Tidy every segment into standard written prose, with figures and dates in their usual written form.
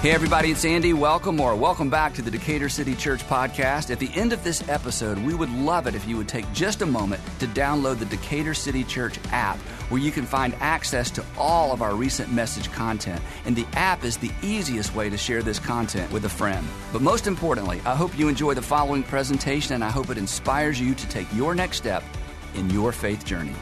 Hey everybody, it's Andy. Welcome back to the Decatur City Church podcast. At the end of this episode, we would love it if you would take just a moment to download the Decatur City Church app, where you can find access to all of our recent message content. And the app is the easiest way to share this content with a friend. But most importantly, I hope you enjoy the following presentation, and I hope it inspires you to take your next step in your faith journey.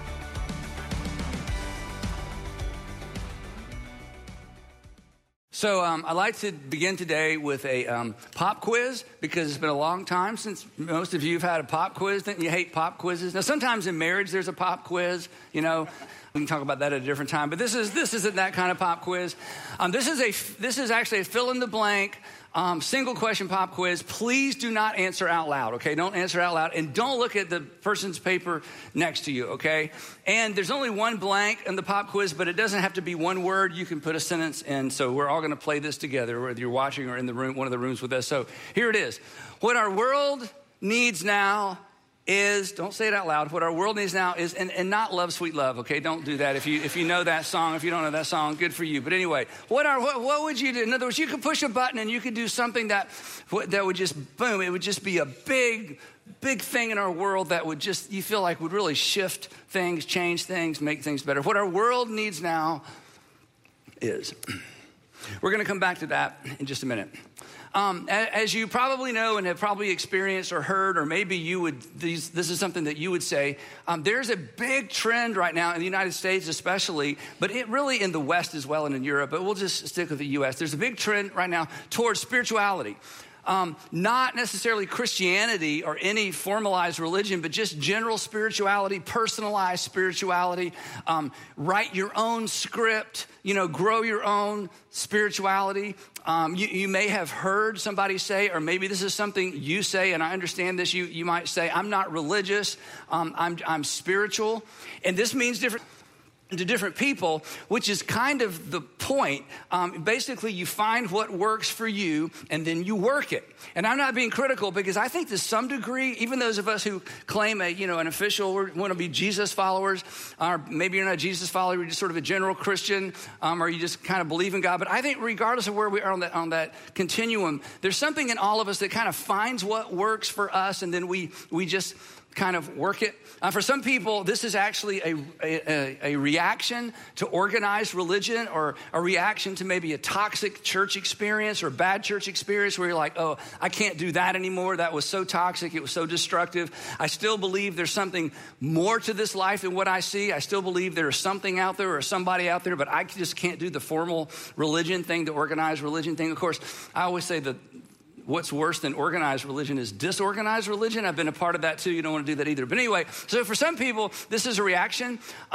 So I'd like to begin today with a pop quiz, because it's been a long time since most of you have had a pop quiz. Think you hate pop quizzes? Now, sometimes in marriage there's a pop quiz, you know. We can talk about that at a different time. But this isn't that kind of pop quiz. This is actually a fill in the blank single question pop quiz. Please do not answer out loud, okay? Don't answer out loud, and don't look at the person's paper next to you, okay? And there's only one blank in the pop quiz, but it doesn't have to be one word. You can put a sentence in. So we're all going to play this together, whether you're watching or in the room, one of the rooms with us. So here it is. What our world needs now is, don't say it out loud, what our world needs now is, and not Love Sweet Love, okay? Don't do that. If you know that song, if you don't know that song, good for you. But anyway, what would you do? In other words, you could push a button and you could do something that would just, boom, it would just be a big thing in our world that would just, you feel like would really shift things, change things, make things better. What our world needs now is. We're going to come back to that in just a minute. As you probably know and have probably experienced or heard, or maybe you would, this is something that you would say, there's a big trend right now in the United States especially, but it really in the West as well and in Europe, but we'll just stick with the U.S. There's a big trend right now towards spirituality. Not necessarily Christianity or any formalized religion, but just general spirituality, personalized spirituality. Write your own script, grow your own spirituality. You may have heard somebody say, or maybe this is something you say, and I understand this, you might say, I'm not religious, I'm spiritual. And this means different to different people, which is kind of the point. Basically, you find what works for you, and then you work it. And I'm not being critical, because I think to some degree, even those of us who claim an official, want to be Jesus followers, or maybe you're not a Jesus follower, you're just sort of a general Christian, or you just kind of believe in God. But I think regardless of where we are on that continuum, there's something in all of us that kind of finds what works for us, and then we just kind of work it. For some people, this is actually a reaction to organized religion, or a reaction to maybe a toxic church experience or bad church experience, where you're like, oh, I can't do that anymore. That was so toxic. It was so destructive. I still believe there's something more to this life than what I see. I still believe there's something out there or somebody out there, but I just can't do the formal religion thing, the organized religion thing. Of course, I always say that what's worse than organized religion is disorganized religion. I've been a part of that too. You don't want to do that either. But anyway, so for some people, this is a reaction.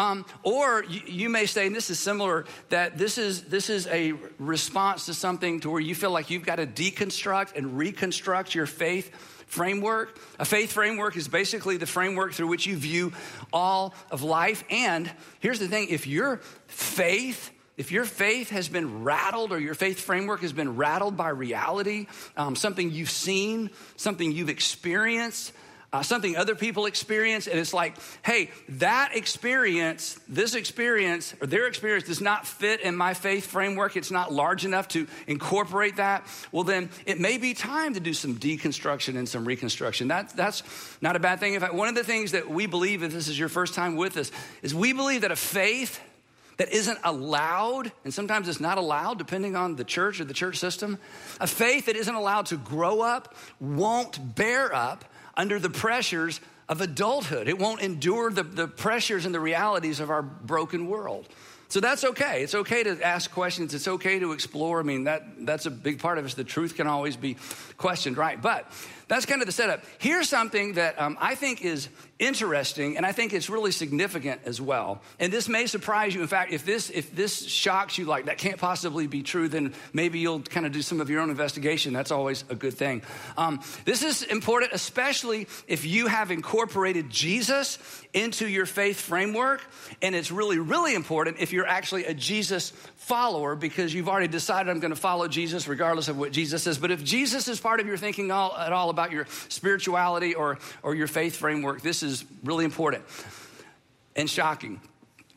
Or you may say, and this is similar, that this is a response to something to where you feel like you've got to deconstruct and reconstruct your faith framework. A faith framework is basically the framework through which you view all of life. And here's the thing, if your faith has been rattled, or your faith framework has been rattled by reality, something you've seen, something you've experienced, something other people experience, and it's like, hey, that experience, this experience, or their experience does not fit in my faith framework, it's not large enough to incorporate that, well then it may be time to do some deconstruction and some reconstruction. That's not a bad thing. In fact, one of the things that we believe, if this is your first time with us, is we believe that a faith that isn't allowed, and sometimes it's not allowed depending on the church or the church system, a faith that isn't allowed to grow up won't bear up under the pressures of adulthood. It won't endure the pressures and the realities of our broken world. So that's okay. It's okay to ask questions. It's okay to explore. I mean, that's a big part of us. The truth can always be questioned, right? But that's kind of the setup. Here's something that I think is interesting, and I think it's really significant as well. And this may surprise you. In fact, if this shocks you, like that can't possibly be true, then maybe you'll kind of do some of your own investigation. That's always a good thing. This is important, especially if you have incorporated Jesus into your faith framework. And it's really, really important if you're actually a Jesus follower, because you've already decided, I'm going to follow Jesus regardless of what Jesus says. But if Jesus is part of your thinking at all about your spirituality or your faith framework, this is really important and shocking.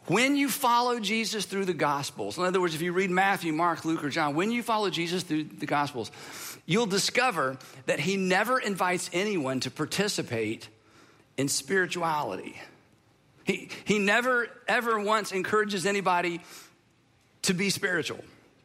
When you follow Jesus through the Gospels, in other words, if you read Matthew, Mark, Luke, or John, when you follow Jesus through the Gospels, you'll discover that he never invites anyone to participate in spirituality. He never, ever once encourages anybody to be spiritual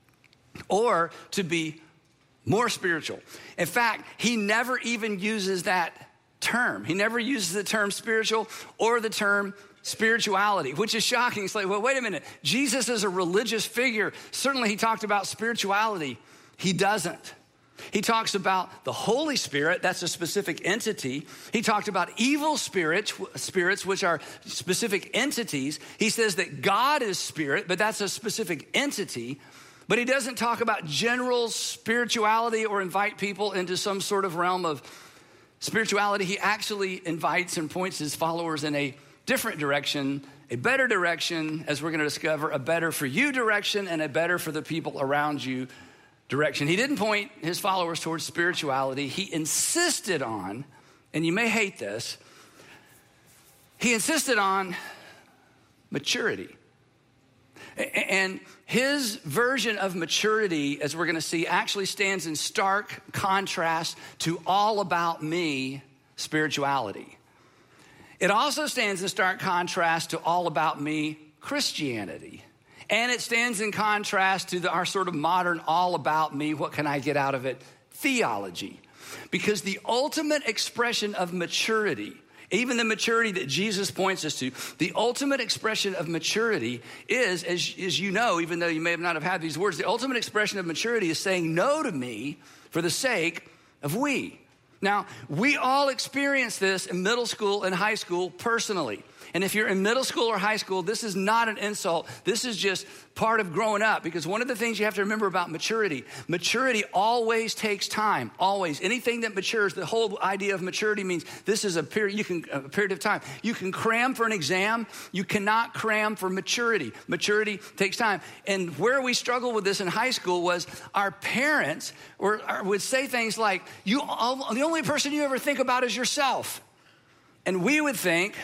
or to be more spiritual. In fact, he never even uses that term. He never uses the term spiritual or the term spirituality, which is shocking. It's like, well, wait a minute. Jesus is a religious figure. Certainly he talked about spirituality. He doesn't. He talks about the Holy Spirit, that's a specific entity. He talked about evil spirits, which are specific entities. He says that God is spirit, but that's a specific entity. But he doesn't talk about general spirituality or invite people into some sort of realm of spirituality. He actually invites and points his followers in a different direction, a better direction, as we're going to discover, a better for you direction and a better for the people around you direction. He didn't point his followers towards spirituality. He insisted on, and you may hate this, he insisted on maturity. And his version of maturity, as we're going to see, actually stands in stark contrast to all about me spirituality. It also stands in stark contrast to all about me Christianity. And it stands in contrast to our sort of modern all about me, what can I get out of it, theology. Because the ultimate expression of maturity, even the maturity that Jesus points us to, the ultimate expression of maturity is, as you know, even though you may not have had these words, the ultimate expression of maturity is saying no to me for the sake of we. Now, we all experience this in middle school and high school personally. And if you're in middle school or high school, this is not an insult. This is just part of growing up. Because one of the things you have to remember about maturity always takes time, always. Anything that matures, the whole idea of maturity means this is a period of time. You can cram for an exam. You cannot cram for maturity. Maturity takes time. And where we struggled with this in high school was our parents would say things like, the only person you ever think about is yourself. And we would think,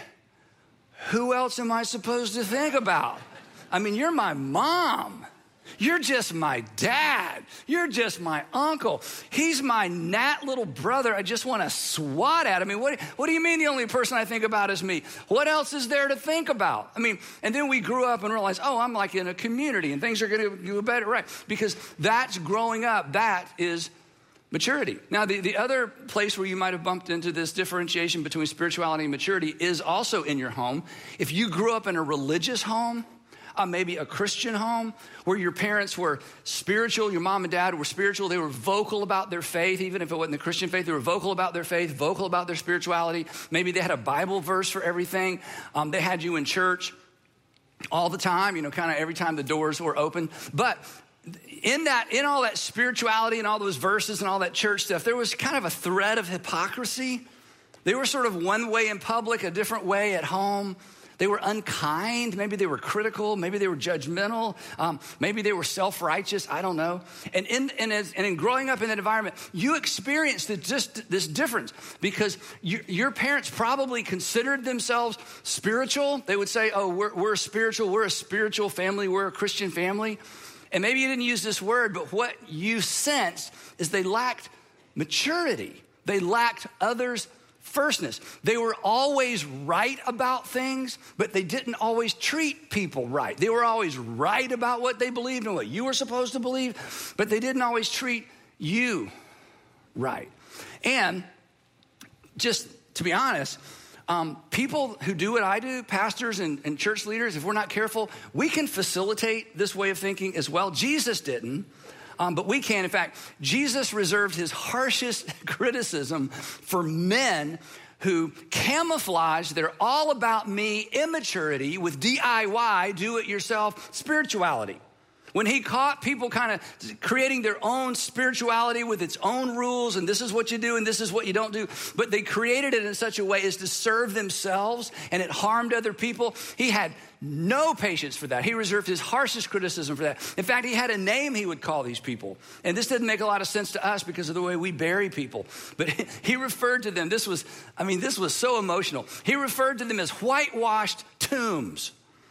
who else am I supposed to think about? I mean, you're my mom. You're just my dad. You're just my uncle. He's my gnat little brother. I just want to swat at. I mean, what do you mean the only person I think about is me? What else is there to think about? I mean, and then we grew up and realized, I'm like in a community and things are going to do better, right? Because that's growing up. That is maturity. Now, the other place where you might have bumped into this differentiation between spirituality and maturity is also in your home. If you grew up in a religious home, maybe a Christian home, where your parents were spiritual, your mom and dad were spiritual, they were vocal about their faith, even if it wasn't the Christian faith, they were vocal about their faith, vocal about their spirituality. Maybe they had a Bible verse for everything. They had you in church all the time, kind of every time the doors were open. But in all that spirituality and all those verses and all that church stuff, there was kind of a thread of hypocrisy. They were sort of one way in public, a different way at home. They were unkind. Maybe they were critical. Maybe they were judgmental. Maybe they were self-righteous. I don't know. And in growing up in that environment, you experienced this difference because your parents probably considered themselves spiritual. They would say, we're spiritual. We're a spiritual family. We're a Christian family. And maybe you didn't use this word, but what you sensed is they lacked maturity. They lacked others' firstness. They were always right about things, but they didn't always treat people right. They were always right about what they believed and what you were supposed to believe, but they didn't always treat you right. And just to be honest, people who do what I do, pastors and church leaders, if we're not careful, we can facilitate this way of thinking as well. Jesus didn't, but we can. In fact, Jesus reserved his harshest criticism for men who camouflage their all about me immaturity with DIY, do-it-yourself spirituality. When he caught people kind of creating their own spirituality with its own rules, and this is what you do and this is what you don't do, but they created it in such a way as to serve themselves, and it harmed other people, he had no patience for that. He reserved his harshest criticism for that. In fact, he had a name he would call these people. And this didn't make a lot of sense to us because of the way we bury people. But he referred to them, this was so emotional. He referred to them as whitewashed tombs.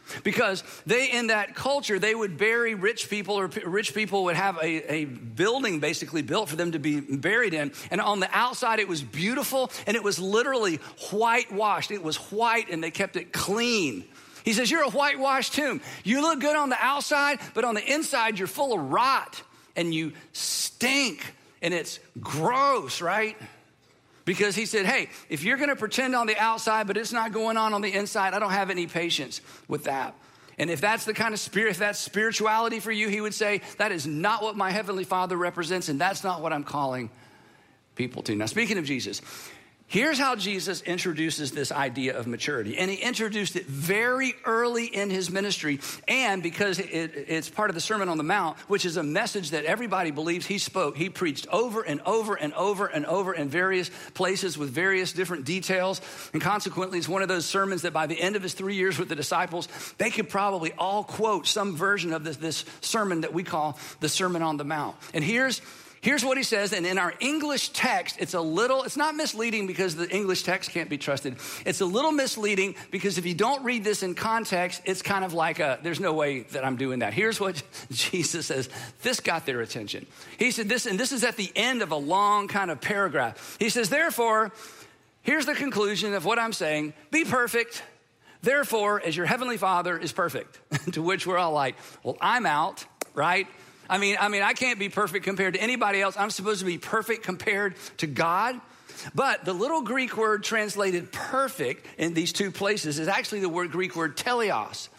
Because in that culture, they would bury rich people, or rich people would have a building basically built for them to be buried in. And on the outside, it was beautiful, and it was literally whitewashed. It was white, and they kept it clean. He says, you're a whitewashed tomb. You look good on the outside, but on the inside, you're full of rot, and you stink, and it's gross, right? Because he said, hey, if you're going to pretend on the outside, but it's not going on the inside, I don't have any patience with that. And if that's the kind of spirit, if that's spirituality for you, he would say, that is not what my Heavenly Father represents, and that's not what I'm calling people to. Now, speaking of Jesus, here's how Jesus introduces this idea of maturity. And he introduced it very early in his ministry. And because it's part of the Sermon on the Mount, which is a message that everybody believes he spoke, he preached over and over and over and over in various places with various different details. And consequently, it's one of those sermons that by the end of his 3 years with the disciples, they could probably all quote some version of this sermon that we call the Sermon on the Mount. And here's what he says, and in our English text, it's not misleading because the English text can't be trusted. It's a little misleading because if you don't read this in context, it's kind of like there's no way that I'm doing that. Here's what Jesus says. This got their attention. He said this, and this is at the end of a long kind of paragraph. He says, therefore, here's the conclusion of what I'm saying. Be perfect, therefore, as your Heavenly Father is perfect. To which we're all like, well, I'm out, right? I mean, I can't be perfect compared to anybody else. I'm supposed to be perfect compared to God. But the little Greek word translated perfect in these two places is actually the Greek word teleos.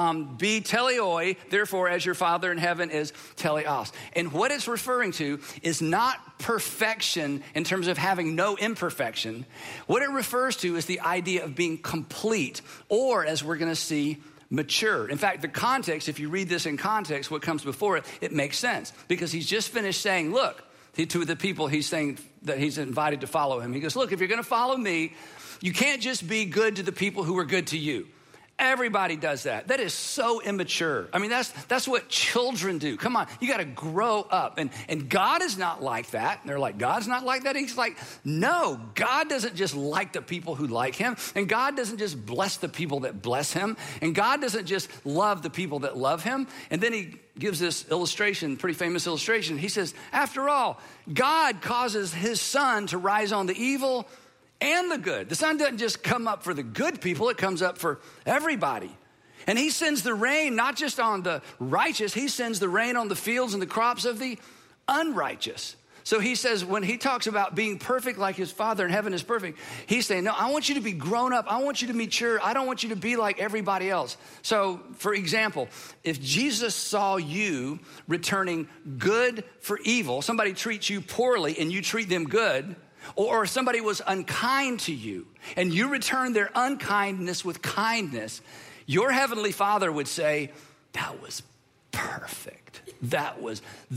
Be teleoi, therefore, as your Father in heaven is teleos. And what it's referring to is not perfection in terms of having no imperfection. What it refers to is the idea of being complete, or as we're going to see, mature. In fact, the context, if you read this in context, what comes before it, it makes sense. Because he's just finished saying, look, to the people he's saying that he's invited to follow him. He goes, look, if you're going to follow me, you can't just be good to the people who are good to you. Everybody does that. That is so immature. I mean, that's what children do. Come on, you got to grow up. And God is not like that. And they're like, God's not like that? He's like, no, God doesn't just like the people who like him. And God doesn't just bless the people that bless him. And God doesn't just love the people that love him. And then he gives this illustration, pretty famous illustration. He says, after all, God causes his sun to rise on the evil and the good. The sun doesn't just come up for the good people, it comes up for everybody. And he sends the rain not just on the righteous, he sends the rain on the fields and the crops of the unrighteous. So he says, when he talks about being perfect like his Father in heaven is perfect, he's saying, no, I want you to be grown up. I want you to be mature. I don't want you to be like everybody else. So, for example, if Jesus saw you returning good for evil, somebody treats you poorly and you treat them good, or somebody was unkind to you and you return their unkindness with kindness, your Heavenly Father would say, that was perfect. That was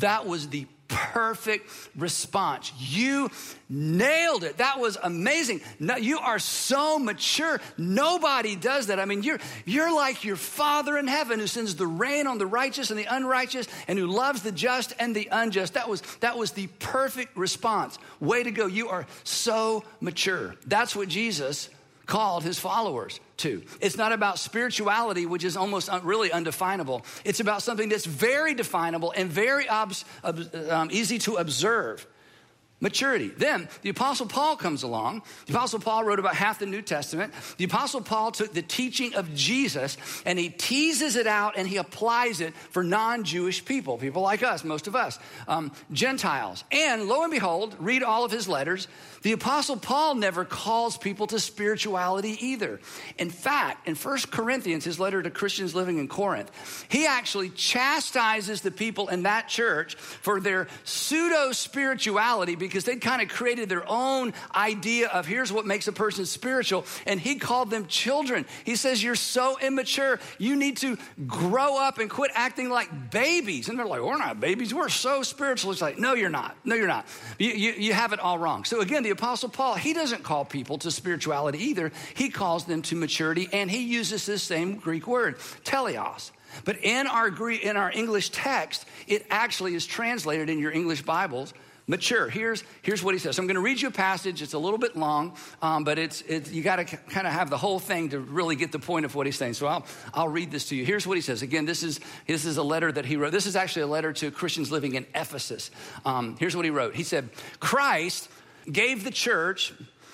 the perfect response. You nailed it. That was amazing. No, you are so mature. Nobody does that. I mean, you're like your Father in heaven who sends the rain on the righteous and the unrighteous and who loves the just and the unjust. That was the perfect response. Way to go. You are so mature. That's what Jesus called his followers to. It's not about spirituality, which is almost really undefinable. It's about something that's very definable and very easy to observe. Maturity. Then the Apostle Paul comes along. The Apostle Paul wrote about half the New Testament. The Apostle Paul took the teaching of Jesus and he teases it out and he applies it for non-Jewish people like us, most of us, Gentiles. And lo and behold, read all of his letters. The Apostle Paul never calls people to spirituality either. In fact, in 1 Corinthians, his letter to Christians living in Corinth, he actually chastises the people in that church for their pseudo-spirituality because they'd kind of created their own idea of here's what makes a person spiritual, and he called them children. He says, you're so immature, you need to grow up and quit acting like babies. And they're like, we're not babies, we're so spiritual. It's like, no, you're not. No, you're not. You have it all wrong. So again, the Apostle Paul, he doesn't call people to spirituality either. He calls them to maturity, and he uses this same Greek word, teleos. But in our English text, it actually is translated in your English Bibles, mature. Here's what he says. So I'm going to read you a passage. It's a little bit long, but it's you got to kind of have the whole thing to really get the point of what he's saying. So I'll read this to you. Here's what he says. Again, this is a letter that he wrote. This is actually a letter to Christians living in Ephesus. Here's what he wrote. He said, Christ gave the church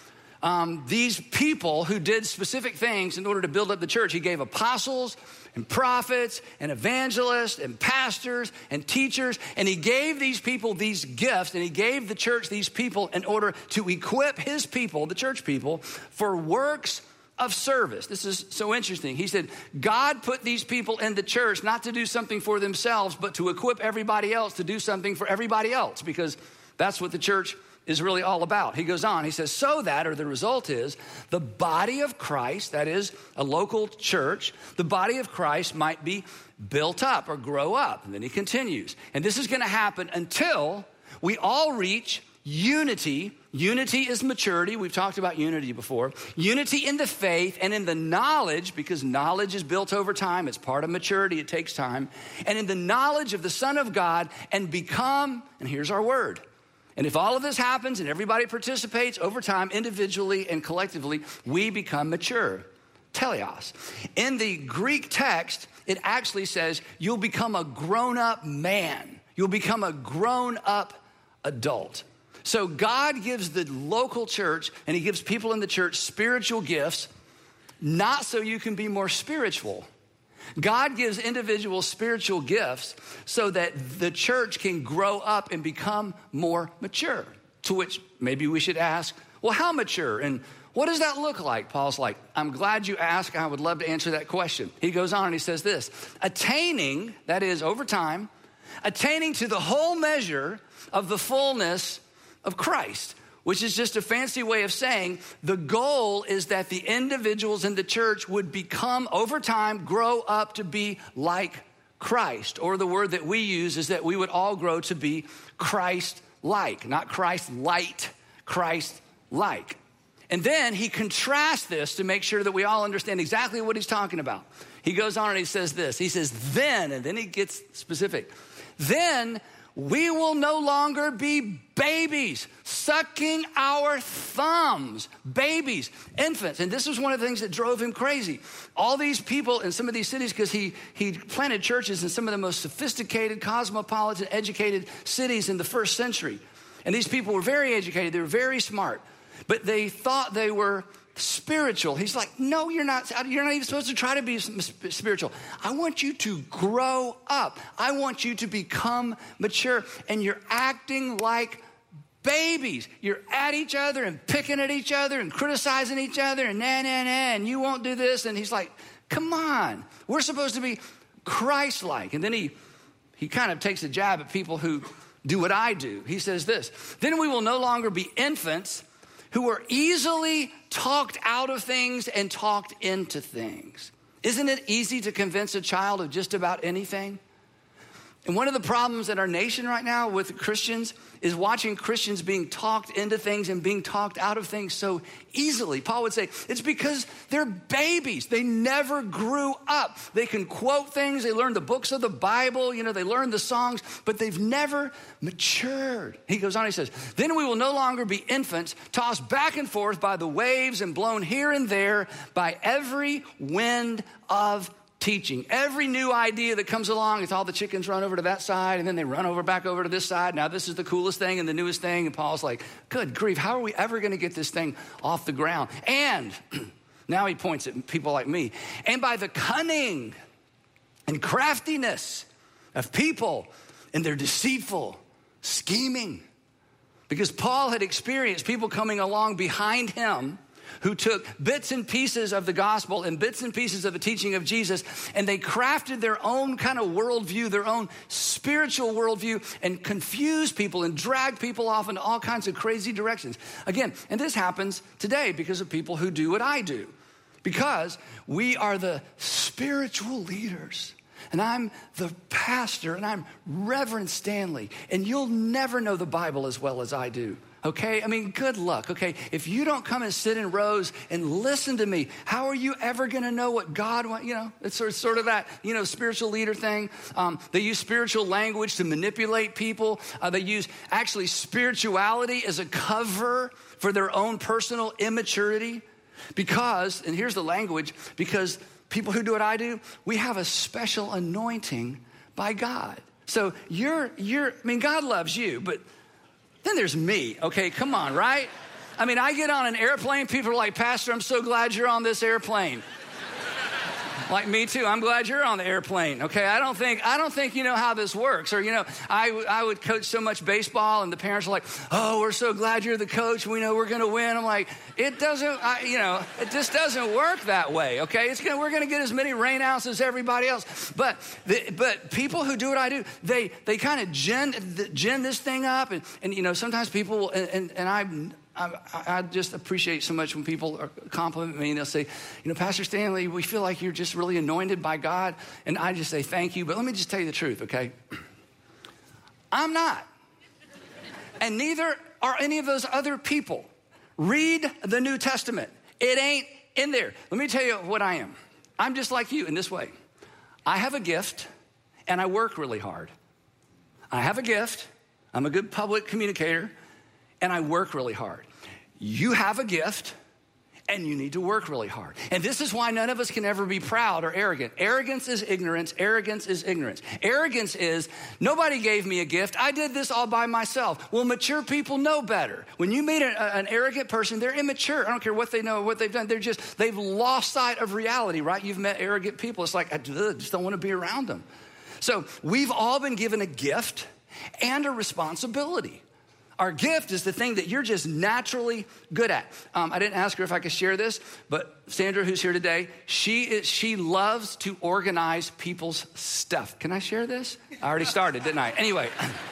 these people who did specific things in order to build up the church. He gave apostles and prophets and evangelists and pastors and teachers. And he gave these people these gifts, and he gave the church these people in order to equip his people, the church people, for works of service. This is so interesting. He said, God put these people in the church not to do something for themselves, but to equip everybody else to do something for everybody else, because that's what the church is really all about. He goes on, he says, so that, or the result is, the body of Christ, that is a local church, the body of Christ might be built up or grow up. And then he continues. And this is going to happen until we all reach unity. Unity is maturity. We've talked about unity before. Unity in the faith and in the knowledge, because knowledge is built over time. It's part of maturity. It takes time. And in the knowledge of the Son of God, and become, and here's our word. And if all of this happens and everybody participates over time, individually and collectively, we become mature. Teleos. In the Greek text, it actually says you'll become a grown-up man. You'll become a grown-up adult. So God gives the local church, and he gives people in the church spiritual gifts, not so you can be more spiritual. God gives individuals spiritual gifts so that the church can grow up and become more mature. To which maybe we should ask, well, how mature? And what does that look like? Paul's like, I'm glad you asked. I would love to answer that question. He goes on and he says this, attaining, that is over time, attaining to the whole measure of the fullness of Christ, which is just a fancy way of saying the goal is that the individuals in the church would become, over time, grow up to be like Christ. Or the word that we use is that we would all grow to be Christ-like, not Christ-light, Christ-like. And then he contrasts this to make sure that we all understand exactly what he's talking about. He goes on and he says this. He says, then, and then he gets specific, then we will no longer be babies, sucking our thumbs, babies, infants. And this was one of the things that drove him crazy. All these people in some of these cities, because he planted churches in some of the most sophisticated, cosmopolitan, educated cities in the first century. And these people were very educated. They were very smart. But they thought they were spiritual. He's like, no, you're not. You're not even supposed to try to be spiritual. I want you to grow up. I want you to become mature. And you're acting like babies. You're at each other and picking at each other and criticizing each other and and you won't do this. And he's like, come on. We're supposed to be Christ-like. And then he kind of takes a jab at people who do what I do. He says this, then we will no longer be infants who are easily talked out of things and talked into things. Isn't it easy to convince a child of just about anything? And one of the problems in our nation right now with Christians is watching Christians being talked into things and being talked out of things so easily. Paul would say, it's because they're babies. They never grew up. They can quote things. They learn the books of the Bible. They learn the songs, but they've never matured. He goes on, he says, then we will no longer be infants tossed back and forth by the waves and blown here and there by every wind of teaching. Every new idea that comes along, it's all the chickens run over to that side and then they run back over to this side. Now this is the coolest thing and the newest thing. And Paul's like, good grief, how are we ever going to get this thing off the ground? And now he points at people like me. And by the cunning and craftiness of people and their deceitful scheming. Because Paul had experienced people coming along behind him who took bits and pieces of the gospel and bits and pieces of the teaching of Jesus, and they crafted their own kind of worldview, their own spiritual worldview, and confused people and dragged people off into all kinds of crazy directions. Again, and this happens today because of people who do what I do, because we are the spiritual leaders. And I'm the pastor, and I'm Reverend Stanley, and you'll never know the Bible as well as I do. Okay, I mean, good luck. Okay, if you don't come and sit in rows and listen to me, how are you ever going to know what God wants? You know, it's sort of that, you know, spiritual leader thing. They use spiritual language to manipulate people. They use actually spirituality as a cover for their own personal immaturity. Because, and here's the language, because people who do what I do, we have a special anointing by God. So I mean, God loves you, but then there's me, okay? Come on, right? I mean, I get on an airplane, people are like, Pastor, I'm so glad you're on this airplane. Like, me too, I'm glad you're on the airplane, okay? I don't think you know how this works. Or, you know, I would coach so much baseball, and the parents are like, oh, we're so glad you're the coach. We know we're going to win. I'm like, it just doesn't work that way, okay? We're going to get as many rainouts as everybody else. But people who do what I do, they kind of gin this thing up. And you know, sometimes people, and I just appreciate so much when people compliment me and they'll say, you know, Pastor Stanley, we feel like you're just really anointed by God. And I just say, thank you. But let me just tell you the truth, okay? I'm not. And neither are any of those other people. Read the New Testament. It ain't in there. Let me tell you what I am. I'm just like you in this way. I have a gift and I work really hard. I have a gift. I'm a good public communicator. And I work really hard. You have a gift, and you need to work really hard. And this is why none of us can ever be proud or arrogant. Arrogance is ignorance. Arrogance is ignorance. Arrogance is, nobody gave me a gift. I did this all by myself. Well, mature people know better. When you meet an arrogant person, they're immature. I don't care what they know or what they've done. They've lost sight of reality, right? You've met arrogant people. It's like, I just don't want to be around them. So we've all been given a gift and a responsibility. Our gift is the thing that you're just naturally good at. I didn't ask her if I could share this, but Sandra, who's here today, she loves to organize people's stuff. Can I share this? I already started, didn't I? Anyway,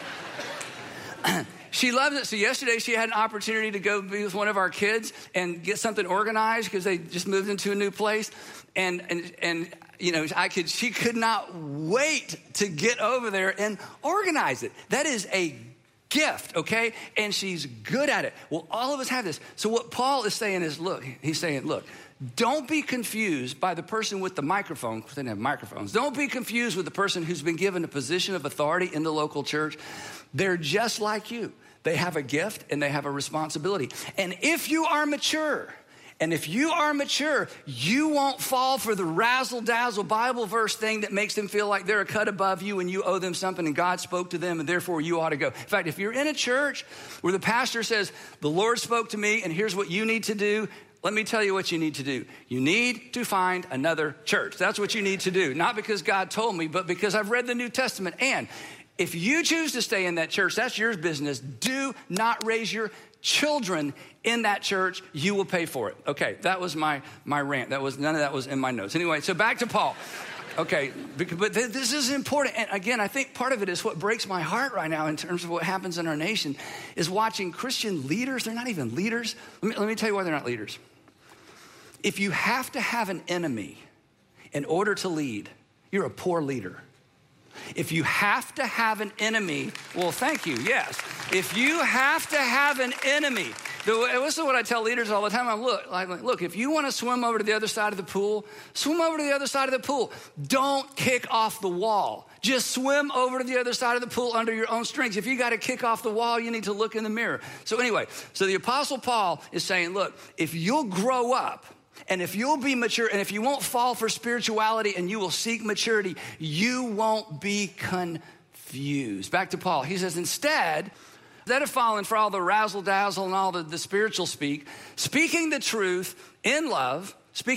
she loves it. So yesterday she had an opportunity to go be with one of our kids and get something organized because they just moved into a new place. And you know, she could not wait to get over there and organize it. That is a gift, okay? And she's good at it. Well, all of us have this. So what Paul is saying is, look, don't be confused by the person with the microphone, because they didn't have microphones. Don't be confused with the person who's been given a position of authority in the local church. They're just like you. They have a gift and they have a responsibility. And if you are mature, you won't fall for the razzle-dazzle Bible verse thing that makes them feel like they're a cut above you and you owe them something and God spoke to them and therefore you ought to go. In fact, if you're in a church where the pastor says, the Lord spoke to me and here's what you need to do, let me tell you what you need to do. You need to find another church. That's what you need to do. Not because God told me, but because I've read the New Testament. And if you choose to stay in that church, that's your business. Do not raise your children in that church. You will pay for it. Okay, that was my rant. None of that was in my notes. Anyway, so back to Paul. Okay, but this is important. And again, I think part of it is what breaks my heart right now in terms of what happens in our nation is watching Christian leaders. They're not even leaders. Let me tell you why they're not leaders. If you have to have an enemy in order to lead, you're a poor leader. If you have to have an enemy, well, thank you, yes. If you have to have an enemy, this is what I tell leaders all the time. Look, if you want to swim over to the other side of the pool, swim over to the other side of the pool. Don't kick off the wall. Just swim over to the other side of the pool under your own strength. If you got to kick off the wall, you need to look in the mirror. So anyway, the Apostle Paul is saying, look, if you'll grow up, and if you'll be mature, and if you won't fall for spirituality and you will seek maturity, you won't be confused. Back to Paul. He says, instead of falling for all the razzle-dazzle and all the spiritual speaking the truth in love,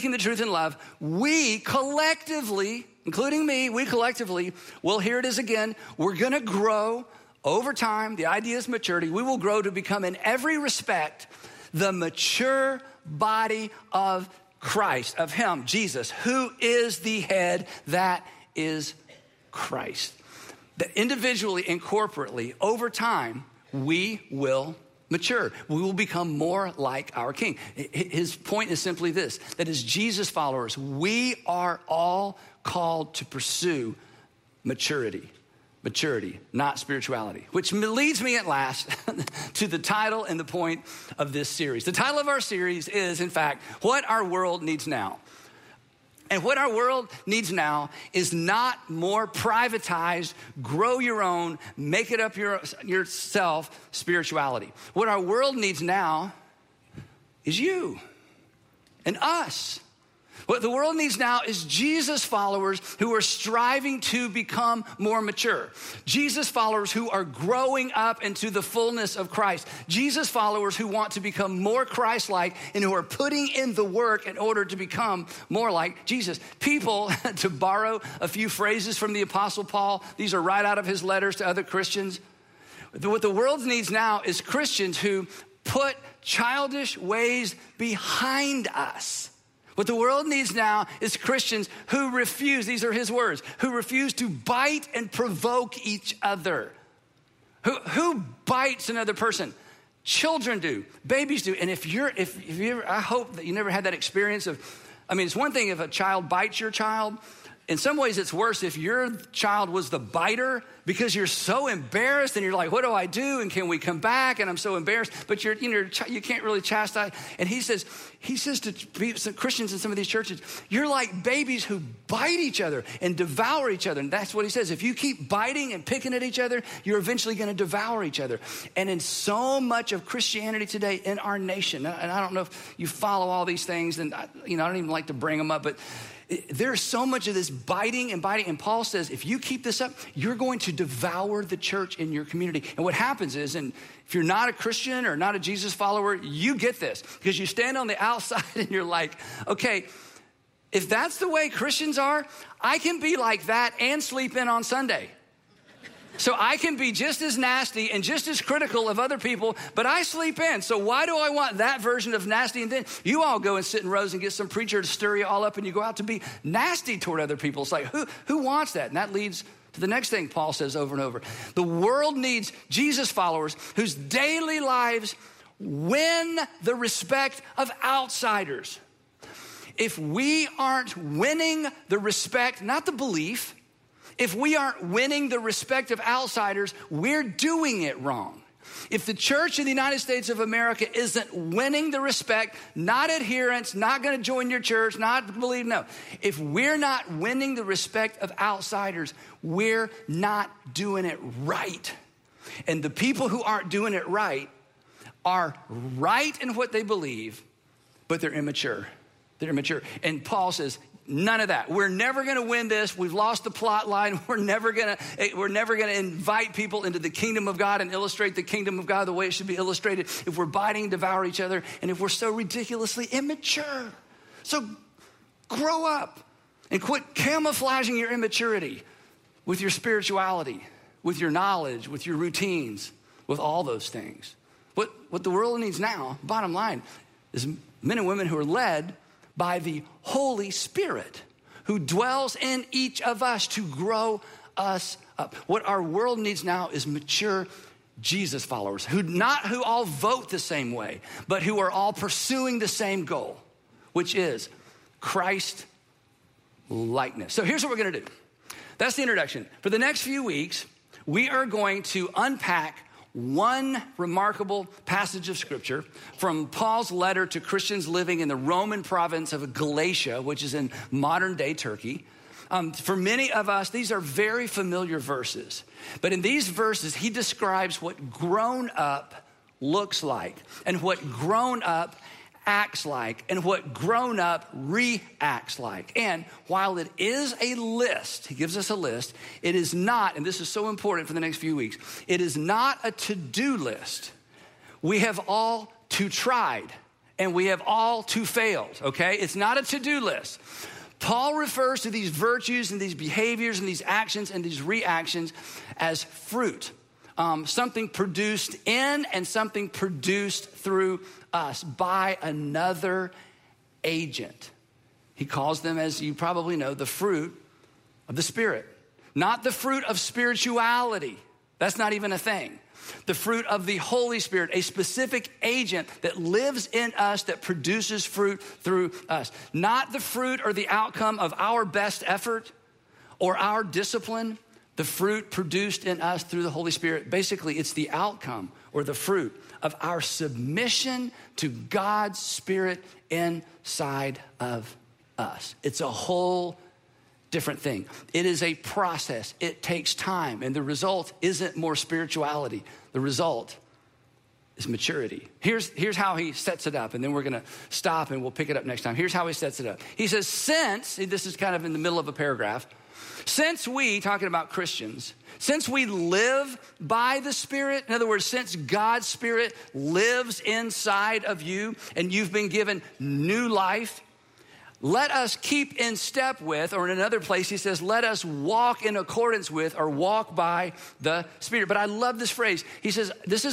we collectively, including me, well, here it is again, we're going to grow over time. The idea is maturity. We will grow to become in every respect the mature body of Christ, of him, Jesus, who is the head, that is Christ. That individually and corporately, over time, we will mature. We will become more like our King. His point is simply this, that as Jesus followers, we are all called to pursue maturity. maturity, not spirituality. Which leads me at last to the title and the point of this series. The title of our series is, in fact, What Our World Needs Now. And what our world needs now is not more privatized, grow your own, make it up yourself spirituality. What our world needs now is you and us. What the world needs now is Jesus followers who are striving to become more mature. Jesus followers who are growing up into the fullness of Christ. Jesus followers who want to become more Christ-like and who are putting in the work in order to become more like Jesus. People, to borrow a few phrases from the Apostle Paul, these are right out of his letters to other Christians. What the world needs now is Christians who put childish ways behind us. What the world needs now is Christians who refuse, these are his words, who refuse to bite and provoke each other. Who bites another person? Children do, babies do. And if you ever, I hope that you never had that experience of, it's one thing if a child bites your child. In some ways, it's worse if your child was the biter because you're so embarrassed and you're like, what do I do? And can we come back? And I'm so embarrassed, but you can't really chastise. And he says to some Christians in some of these churches, you're like babies who bite each other and devour each other. And that's what he says. If you keep biting and picking at each other, you're eventually going to devour each other. And in so much of Christianity today in our nation, and I don't know if you follow all these things, and I don't even like to bring them up, but there's so much of this biting. And Paul says, if you keep this up, you're going to devour the church in your community. And what happens is, and if you're not a Christian or not a Jesus follower, you get this because you stand on the outside and you're like, okay, if that's the way Christians are, I can be like that and sleep in on Sunday. So I can be just as nasty and just as critical of other people, but I sleep in. So why do I want that version of nasty? And then you all go and sit in rows and get some preacher to stir you all up and you go out to be nasty toward other people. It's like, who wants that? And that leads to the next thing Paul says over and over. The world needs Jesus followers whose daily lives win the respect of outsiders. If we aren't winning the respect, not the belief, if we aren't winning the respect of outsiders, we're doing it wrong. If the church in the United States of America isn't winning the respect, not adherents, not going to join your church, not believe, no. If we're not winning the respect of outsiders, we're not doing it right. And the people who aren't doing it right are right in what they believe, but they're immature. They're immature. And Paul says, none of that. We're never going to win this. We've lost the plot line. We're never going to invite people into the kingdom of God and illustrate the kingdom of God the way it should be illustrated if we're biting and devour each other and if we're so ridiculously immature. So grow up and quit camouflaging your immaturity with your spirituality, with your knowledge, with your routines, with all those things. What the world needs now, bottom line, is men and women who are led by the Holy Spirit who dwells in each of us to grow us up. What our world needs now is mature Jesus followers who all vote the same way, but who are all pursuing the same goal, which is Christ likeness. So here's what we're going to do. That's the introduction. For the next few weeks, we are going to unpack one remarkable passage of scripture from Paul's letter to Christians living in the Roman province of Galatia, which is in modern day Turkey. For many of us, these are very familiar verses. But in these verses, he describes what grown up looks like and what grown up acts like and what grown up reacts like. And while it is a list, he gives us a list, it is not, and this is so important for the next few weeks, it is not a to-do list. We have all too tried and we have all too failed, okay? It's not a to-do list. Paul refers to these virtues and these behaviors and these actions and these reactions as fruit. Something produced in and something produced through us by another agent. He calls them, as you probably know, the fruit of the Spirit. Not the fruit of spirituality. That's not even a thing. The fruit of the Holy Spirit, a specific agent that lives in us that produces fruit through us. Not the fruit or the outcome of our best effort or our discipline, The fruit produced in us through the Holy Spirit, basically it's the outcome or the fruit of our submission to God's Spirit inside of us. It's a whole different thing. It is a process. It takes time. And the result isn't more spirituality. The result is maturity. Here's how he sets it up. And then we're going to stop and we'll pick it up next time. Here's how he sets it up. He says, this is kind of in the middle of a paragraph. Since we, talking about Christians, since we live by the Spirit, in other words, since God's Spirit lives inside of you and you've been given new life, let us keep in step with, or in another place he says, let us walk in accordance with or walk by the Spirit. But I love this phrase. He says, this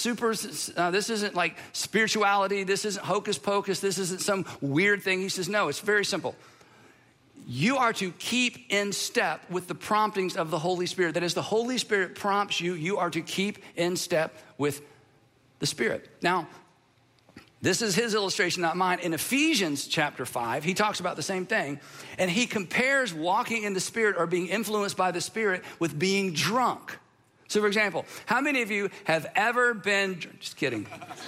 isn't like spirituality. This isn't hocus pocus. This isn't some weird thing. He says, no, it's very simple. You are to keep in step with the promptings of the Holy Spirit. That is, the Holy Spirit prompts you, you are to keep in step with the Spirit. Now, this is his illustration, not mine. In Ephesians chapter 5, he talks about the same thing. And he compares walking in the Spirit or being influenced by the Spirit with being drunk. So, for example, how many of you have ever been, just kidding.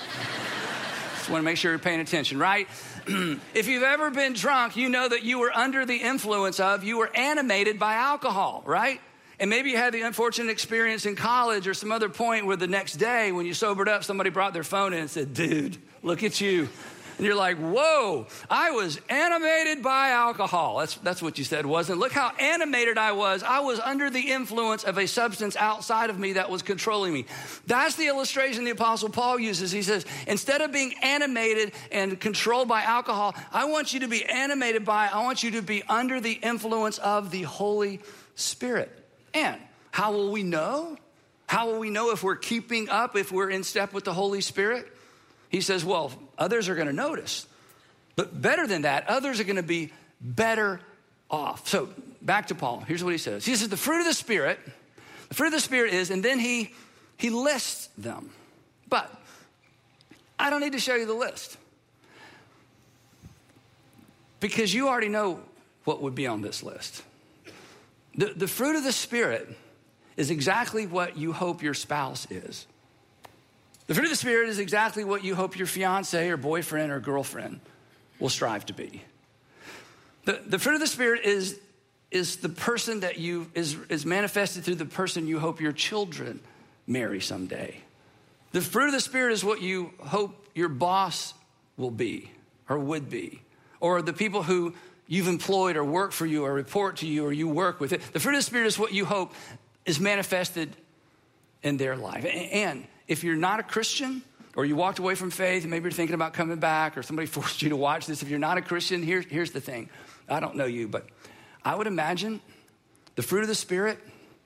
Just want to make sure you're paying attention, right? If you've ever been drunk, you know that you were under the influence of, you were animated by alcohol, right? And maybe you had the unfortunate experience in college or some other point where the next day when you sobered up, somebody brought their phone in and said, dude, look at you. And you're like, whoa, I was animated by alcohol. That's what you said, wasn't it? Look how animated I was. I was under the influence of a substance outside of me that was controlling me. That's the illustration the Apostle Paul uses. He says, instead of being animated and controlled by alcohol, I want you to be I want you to be under the influence of the Holy Spirit. And how will we know? How will we know if we're keeping up, if we're in step with the Holy Spirit? He says, well, others are going to notice. But better than that, others are going to be better off. So back to Paul. Here's what he says. He says the fruit of the Spirit is, and then he lists them. But I don't need to show you the list. Because you already know what would be on this list. The fruit of the Spirit is exactly what you hope your spouse is. The fruit of the Spirit is exactly what you hope your fiance or boyfriend or girlfriend will strive to be. The fruit of the Spirit is the person that is manifested through the person you hope your children marry someday. The fruit of the Spirit is what you hope your boss will be or would be, or the people who you've employed or work for you or report to you or you work with it. The fruit of the Spirit is what you hope is manifested in their life. And if you're not a Christian or you walked away from faith and maybe you're thinking about coming back or somebody forced you to watch this, if you're not a Christian, here's the thing. I don't know you, but I would imagine the fruit of the Spirit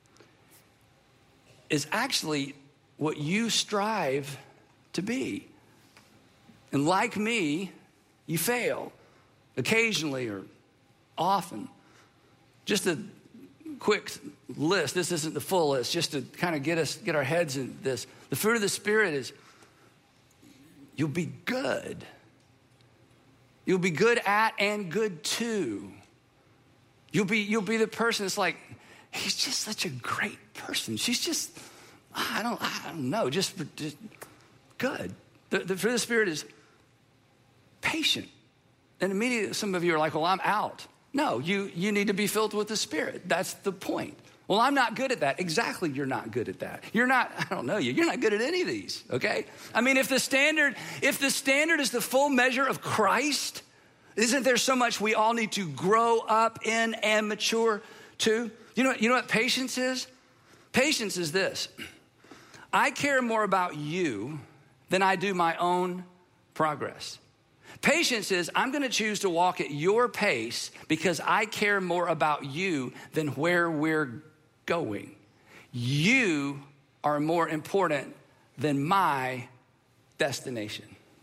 is actually what you strive to be. And like me, you fail occasionally or often. Just a quick list. This isn't the full list, just to kind of get our heads in this. The fruit of the Spirit is you'll be good. You'll be good at and good to. You'll be the person that's like, he's just such a great person. She's just, I don't know, just good. The fruit of the Spirit is patient. And immediately some of you are like, well, I'm out. No, you need to be filled with the Spirit. That's the point. Well, I'm not good at that. Exactly, you're not good at that. You're not, I don't know you. You're not good at any of these, okay? I mean, if the standard is the full measure of Christ, isn't there so much we all need to grow up in and mature to? You know what patience is? Patience is this. I care more about you than I do my own progress. Patience is, I'm going to choose to walk at your pace because I care more about you than where we're going. You are more important than my destination.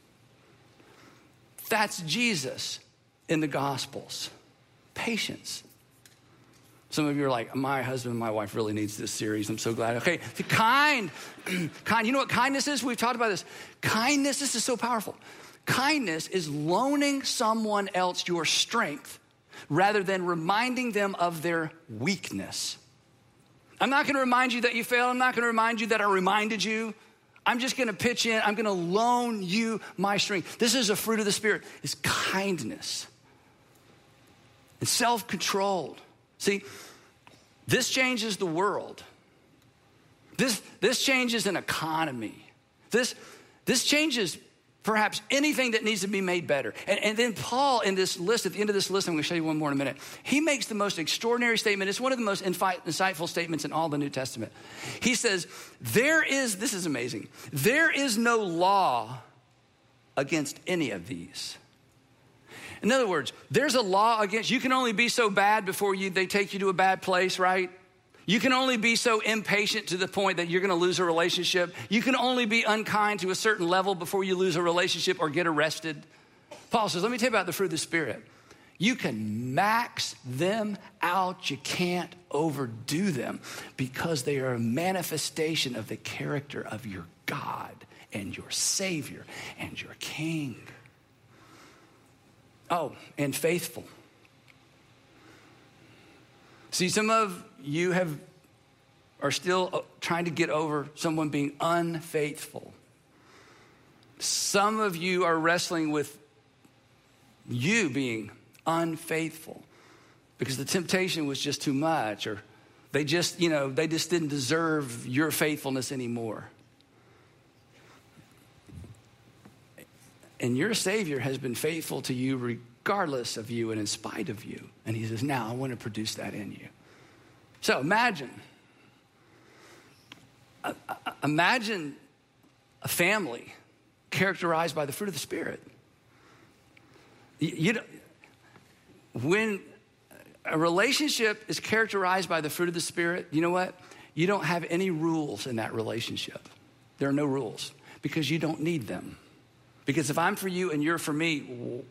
That's Jesus in the Gospels. Patience. Some of you are like, my husband and my wife really needs this series. I'm so glad. Okay, kind. You know what kindness is? We've talked about this. Kindness, this is so powerful. Kindness is loaning someone else your strength rather than reminding them of their weakness. I'm not going to remind you that you failed. I'm not going to remind you that I reminded you. I'm just going to pitch in. I'm going to loan you my strength. This is a fruit of the Spirit. It's kindness and self-controlled. See, this changes the world. This changes an economy. This changes perhaps anything that needs to be made better. And then Paul in this list, at the end of this list, I'm going to show you one more in a minute. He makes the most extraordinary statement. It's one of the most insightful statements in all the New Testament. He says, this is amazing. There is no law against any of these. In other words, there's a law against, you can only be so bad before they take you to a bad place, right? You can only be so impatient to the point that you're going to lose a relationship. You can only be unkind to a certain level before you lose a relationship or get arrested. Paul says, let me tell you about the fruit of the Spirit. You can max them out. You can't overdo them because they are a manifestation of the character of your God and your Savior and your King. Oh, and faithful. See, some of you are still trying to get over someone being unfaithful. Some of you are wrestling with you being unfaithful because the temptation was just too much, or they just didn't deserve your faithfulness anymore. And your Savior has been faithful to you regardless of you and in spite of you. And he says, now I want to produce that in you. So imagine a family characterized by the fruit of the Spirit. When a relationship is characterized by the fruit of the Spirit, you know what? You don't have any rules in that relationship. There are no rules because you don't need them. Because if I'm for you and you're for me,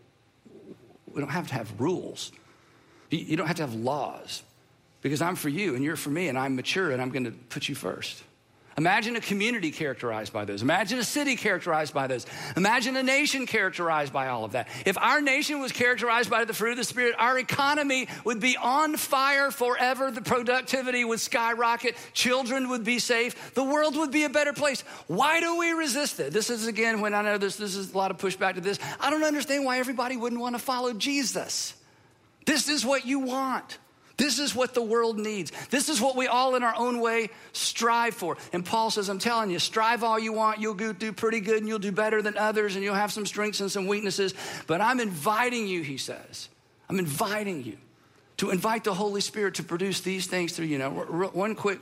we don't have to have rules. You don't have to have laws. Because I'm for you and you're for me and I'm mature and I'm going to put you first. Imagine a community characterized by those. Imagine a city characterized by those. Imagine a nation characterized by all of that. If our nation was characterized by the fruit of the Spirit, our economy would be on fire forever. The productivity would skyrocket. Children would be safe. The world would be a better place. Why do we resist it? This is, again, when I know this is a lot of pushback to this. I don't understand why everybody wouldn't want to follow Jesus. This is what you want. This is what the world needs. This is what we all in our own way strive for. And Paul says, I'm telling you, strive all you want. You'll do pretty good and you'll do better than others and you'll have some strengths and some weaknesses. But I'm inviting you, he says. I'm inviting you to invite the Holy Spirit to produce these things through you. Now, one quick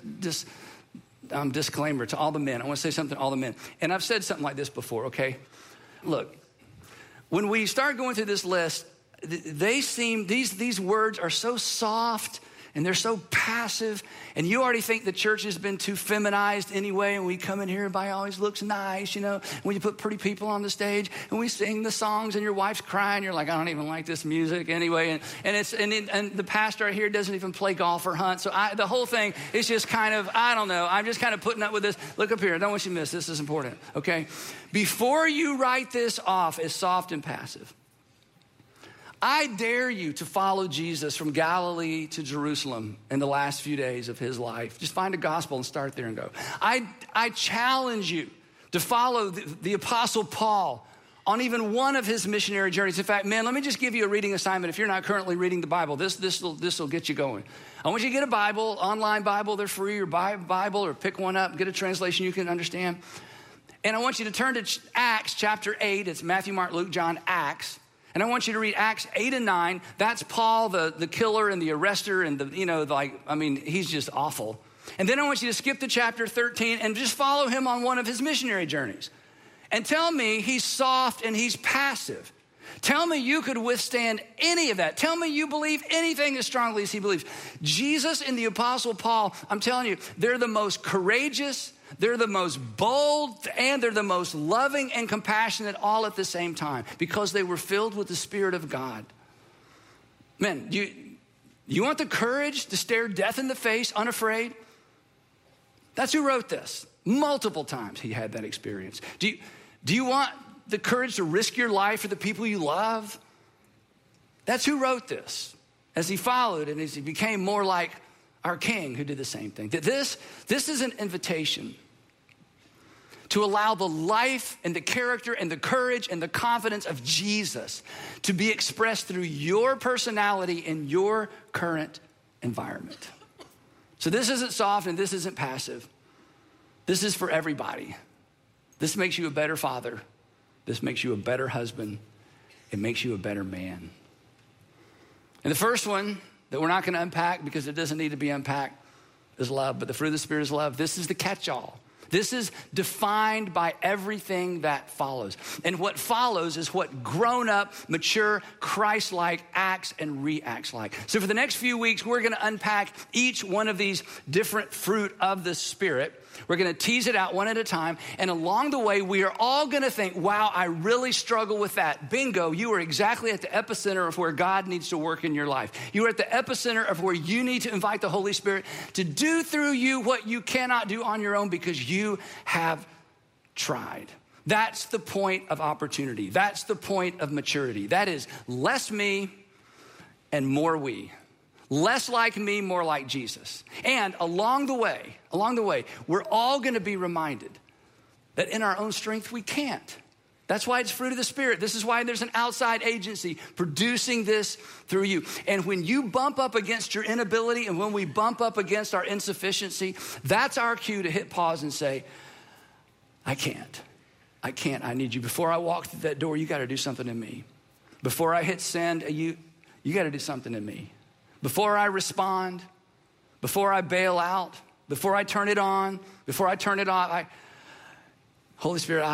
disclaimer to all the men. I want to say something to all the men. And I've said something like this before, okay? Look, when we start going through this list, these words are so soft and they're so passive, and you already think the church has been too feminized anyway, and we come in here, everybody always looks nice, when you put pretty people on the stage, and we sing the songs, and your wife's crying, you're like, I don't even like this music anyway, and the pastor right here doesn't even play golf or hunt, so the whole thing is just kind of, I don't know, I'm just kind of putting up with this. Look up here, I don't want you to miss, this is important, okay? Before you write this off as soft and passive, I dare you to follow Jesus from Galilee to Jerusalem in the last few days of his life. Just find a gospel and start there and go. I challenge you to follow the Apostle Paul on even one of his missionary journeys. In fact, man, let me just give you a reading assignment. If you're not currently reading the Bible, this will get you going. I want you to get a Bible, online Bible. They're free, or buy a Bible or pick one up, get a translation you can understand. And I want you to turn to Acts chapter 8. It's Matthew, Mark, Luke, John, Acts. And I want you to read Acts 8 and 9. That's Paul, the killer and the arrester and he's just awful. And then I want you to skip to chapter 13 and just follow him on one of his missionary journeys. And tell me he's soft and he's passive. Tell me you could withstand any of that. Tell me you believe anything as strongly as he believes. Jesus and the Apostle Paul, I'm telling you, they're the most courageous, they're the most bold, and they're the most loving and compassionate all at the same time because they were filled with the Spirit of God. Man, you want the courage to stare death in the face unafraid? That's who wrote this. Multiple times he had that experience. Do you want the courage to risk your life for the people you love? That's who wrote this. As he followed and as he became more like our King, who did the same thing. That this is an invitation to allow the life and the character and the courage and the confidence of Jesus to be expressed through your personality in your current environment. So this isn't soft and this isn't passive. This is for everybody. This makes you a better father. This makes you a better husband. It makes you a better man. And the first one that we're not going to unpack because it doesn't need to be unpacked is love. But the fruit of the Spirit is love. This is the catch-all. This is defined by everything that follows. And what follows is what grown-up, mature, Christ-like acts and reacts like. So for the next few weeks, we're going to unpack each one of these different fruit of the Spirit. We're going to tease it out one at a time. And along the way, we are all going to think, wow, I really struggle with that. Bingo, you are exactly at the epicenter of where God needs to work in your life. You are at the epicenter of where you need to invite the Holy Spirit to do through you what you cannot do on your own because you have tried. That's the point of opportunity. That's the point of maturity. That is less me and more we. Less like me, more like Jesus. And along the way, we're all going to be reminded that in our own strength, we can't. That's why it's fruit of the Spirit. This is why there's an outside agency producing this through you. And when you bump up against your inability and when we bump up against our insufficiency, that's our cue to hit pause and say, I can't. I need you. Before I walk through that door, you got to do something in me. Before I hit send, you got to do something in me. Before I respond, before I bail out, before I turn it on, before I turn it off, Holy Spirit,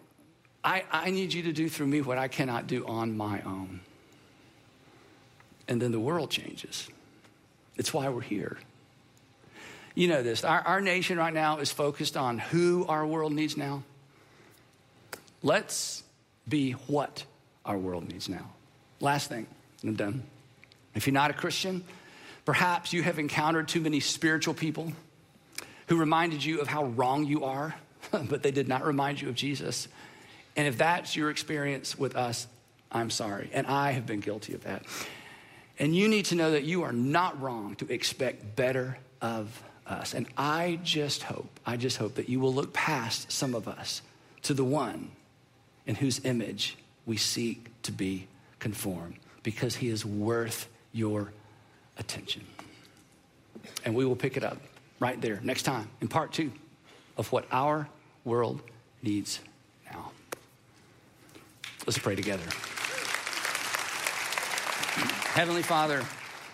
I need you to do through me what I cannot do on my own. And then the world changes. It's why we're here. You know this, our nation right now is focused on who our world needs now. Let's be what our world needs now. Last thing, and I'm done. If you're not a Christian, perhaps you have encountered too many spiritual people who reminded you of how wrong you are, but they did not remind you of Jesus. And if that's your experience with us, I'm sorry. And I have been guilty of that. And you need to know that you are not wrong to expect better of us. And I just hope that you will look past some of us to the one in whose image we seek to be conformed, because he is worth your attention. And we will pick it up right there next time in part 2 of what our world needs now. Let's pray together. Heavenly Father,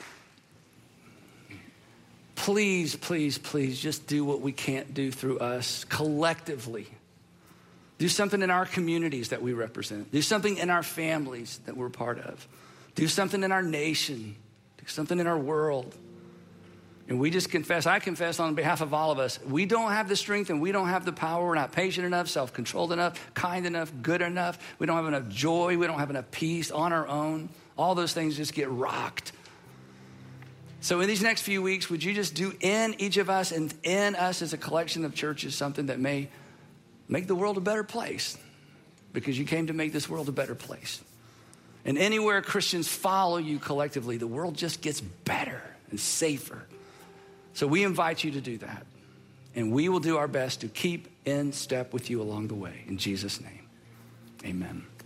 please, please, please just do what we can't do through us collectively. Do something in our communities that we represent. Do something in our families that we're part of. Do something in our nation. Do something in our world. And we just confess, I confess on behalf of all of us, we don't have the strength and we don't have the power. We're not patient enough, self-controlled enough, kind enough, good enough. We don't have enough joy. We don't have enough peace on our own. All those things just get rocked. So in these next few weeks, would you just do in each of us and in us as a collection of churches something that may make the world a better place, because you came to make this world a better place. And anywhere Christians follow you collectively, the world just gets better and safer. So we invite you to do that. And we will do our best to keep in step with you along the way. In Jesus' name, amen.